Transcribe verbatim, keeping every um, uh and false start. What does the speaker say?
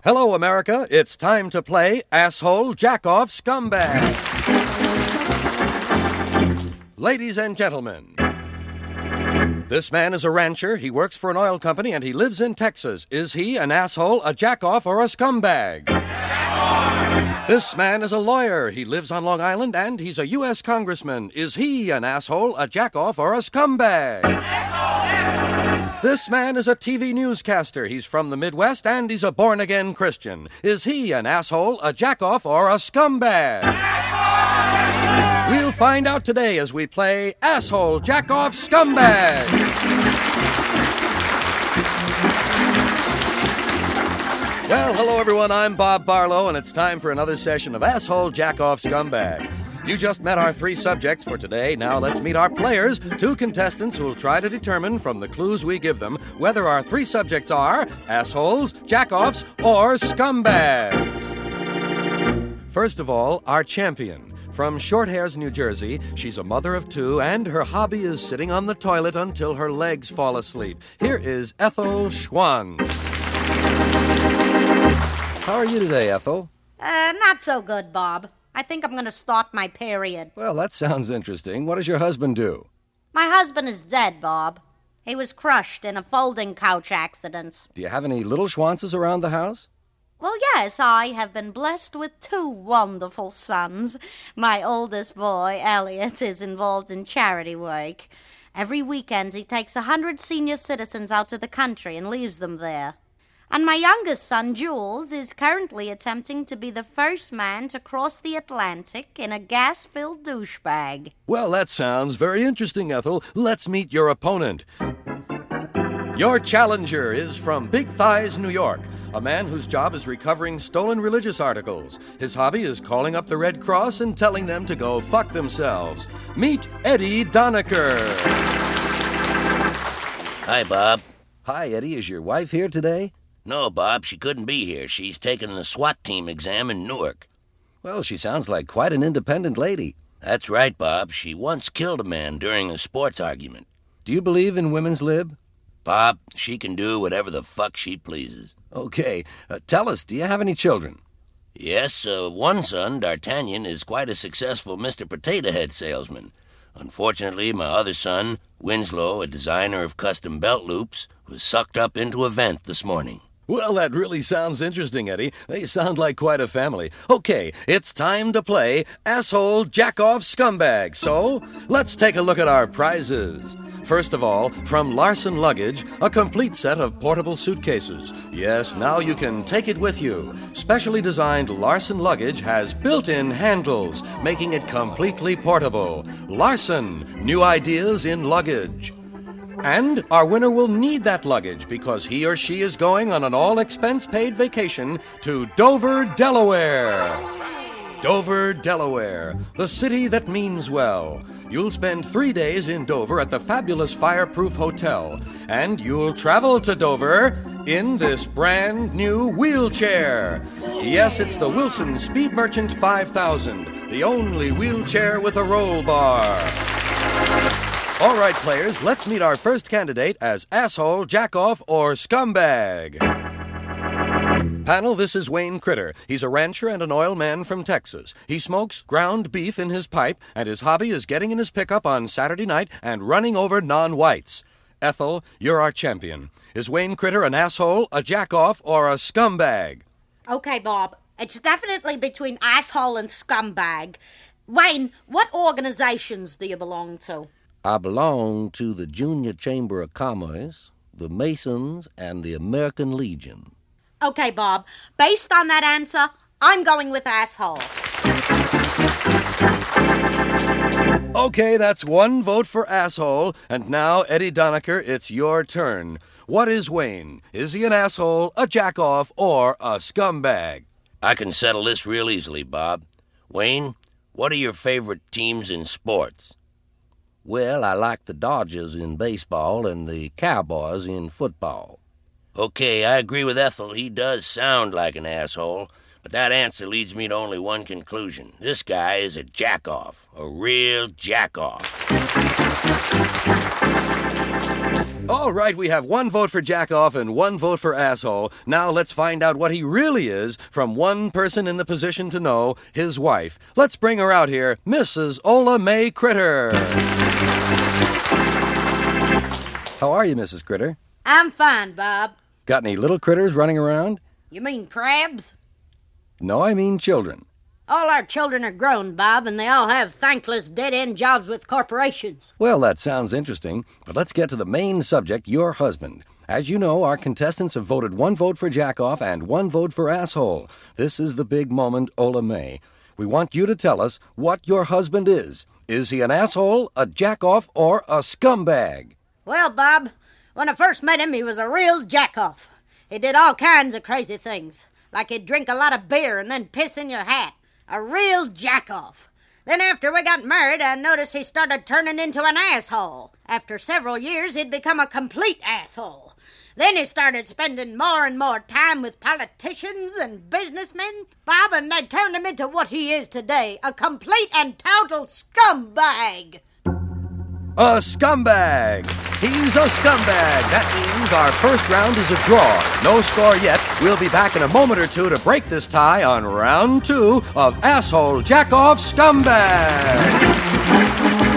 Hello, America. It's time to play Asshole Jackoff Scumbag. Ladies and gentlemen, this man is a rancher, he works for an oil company, and he lives in Texas. Is he an asshole, a jackoff, or a scumbag? This man is a lawyer. He lives on Long Island, and he's a U S congressman. Is he an asshole, a jackoff, or a scumbag? This man is a T V newscaster. He's from the Midwest, and he's a born-again Christian. Is he an asshole, a jackoff, or a scumbag? We'll find out today as we play Asshole Jackoff Scumbag. Well, hello everyone, I'm Bob Barlow, and it's time for another session of Asshole Jackoff Scumbag. You just met our three subjects for today. Now let's meet our players, two contestants who will try to determine from the clues we give them whether our three subjects are assholes, jackoffs, or scumbags. First of all, our champion. From Short Hairs, New Jersey, she's a mother of two, and her hobby is sitting on the toilet until her legs fall asleep. Here is Ethel Schwanz. How are you today, Ethel? Uh, not so good, Bob. I think I'm going to start my period. Well, that sounds interesting. What does your husband do? My husband is dead, Bob. He was crushed in a folding couch accident. Do you have any little Schwanzes around the house? Well, yes, I have been blessed with two wonderful sons. My oldest boy, Elliot, is involved in charity work. Every weekend he takes a hundred senior citizens out to the country and leaves them there. And my youngest son, Jules, is currently attempting to be the first man to cross the Atlantic in a gas-filled douchebag. Well, that sounds very interesting, Ethel. Let's meet your opponent. Your challenger is from Big Thighs, New York, a man whose job is recovering stolen religious articles. His hobby is calling up the Red Cross and telling them to go fuck themselves. Meet Eddie Donaker. Hi, Bob. Hi, Eddie. Is your wife here today? No, Bob, she couldn't be here. She's taking the SWAT team exam in Newark. Well, she sounds like quite an independent lady. That's right, Bob. She once killed a man during a sports argument. Do you believe in women's lib? Bob, she can do whatever the fuck she pleases. Okay. Uh, tell us, do you have any children? Yes, uh, one son, D'Artagnan, is quite a successful Mister Potato Head salesman. Unfortunately, my other son, Winslow, a designer of custom belt loops, was sucked up into a vent this morning. Well, that really sounds interesting, Eddie. They sound like quite a family. Okay, it's time to play Asshole Jackoff Scumbag. So, let's take a look at our prizes. First of all, from Larson Luggage, a complete set of portable suitcases. Yes, now you can take it with you. Specially designed Larson Luggage has built-in handles, making it completely portable. Larson, new ideas in luggage. And our winner will need that luggage because he or she is going on an all-expense-paid vacation to Dover, Delaware. Dover, Delaware, the city that means well. You'll spend three days in Dover at the fabulous Fireproof Hotel, and you'll travel to Dover in this brand new wheelchair. Yes, it's the Wilson Speed Merchant five thousand, the only wheelchair with a roll bar. All right, players, let's meet our first candidate as asshole, jackoff, or scumbag. Panel, this is Wayne Critter. He's a rancher and an oil man from Texas. He smokes ground beef in his pipe, and his hobby is getting in his pickup on Saturday night and running over non-whites. Ethel, you're our champion. Is Wayne Critter an asshole, a jackoff, or a scumbag? Okay, Bob. It's definitely between asshole and scumbag. Wayne, what organizations do you belong to? I belong to the Junior Chamber of Commerce, the Masons, and the American Legion. Okay, Bob. Based on that answer, I'm going with asshole. Okay, that's one vote for asshole. And now, Eddie Donaker, it's your turn. What is Wayne? Is he an asshole, a jackoff, or a scumbag? I can settle this real easily, Bob. Wayne, what are your favorite teams in sports? Well, I like the Dodgers in baseball and the Cowboys in football. Okay, I agree with Ethel. He does sound like an asshole, but that answer leads me to only one conclusion. This guy is a jackoff, a real jackoff. All right, we have one vote for Jackoff and one vote for Asshole. Now let's find out what he really is from one person in the position to know, his wife. Let's bring her out here, Missus Ola Mae Critter. How are you, Missus Critter? I'm fine, Bob. Got any little critters running around? You mean crabs? No, I mean children. All our children are grown, Bob, and they all have thankless dead-end jobs with corporations. Well, that sounds interesting, but let's get to the main subject, your husband. As you know, our contestants have voted one vote for Jackoff and one vote for Asshole. This is the big moment, Ola Mae. We want you to tell us what your husband is. Is he an asshole, a jackoff, or a scumbag? Well, Bob, when I first met him, he was a real jackoff. He did all kinds of crazy things, like he'd drink a lot of beer and then piss in your hat. A real jackoff. Then after we got married, I noticed he started turning into an asshole. After several years, he'd become a complete asshole. Then he started spending more and more time with politicians and businessmen, Bob, and they turned him into what he is today, a complete and total scumbag. A scumbag! He's a scumbag! That means our first round is a draw. No score yet. We'll be back in a moment or two to break this tie on round two of Asshole Jackoff Scumbag!